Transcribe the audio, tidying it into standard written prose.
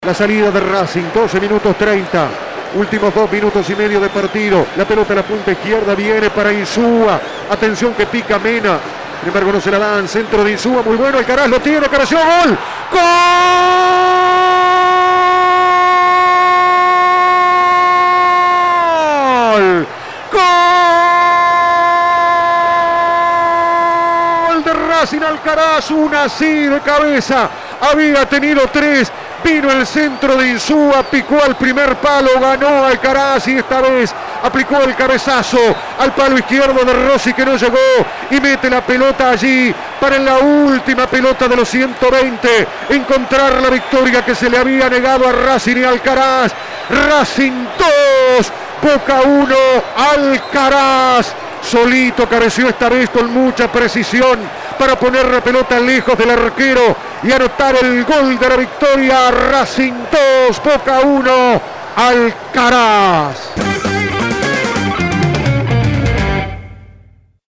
La salida de Racing, 12 minutos 30. Últimos 2 minutos y medio de partido. La pelota en la punta izquierda viene para Insúa. Atención que pica Mena. Sin embargo no se la dan. Centro de Insúa, muy bueno. Alcaraz lo tiene. Caració. ¡Gol! ¡Gol! ¡Gol de Racing! Alcaraz, una así de cabeza. Había tenido 3. Vino el centro de Insúa, picó al primer palo, ganó Alcaraz y esta vez aplicó el cabezazo al palo izquierdo de Rossi que no llegó y mete la pelota allí para en la última pelota de los 120 encontrar la victoria que se le había negado a Racing y Alcaraz. Racing 2, Boca 1, Alcaraz. Solito careció esta vez con mucha precisión para poner la pelota lejos del arquero y anotar el gol de la victoria. Racing 2, Boca 1, Alcaraz.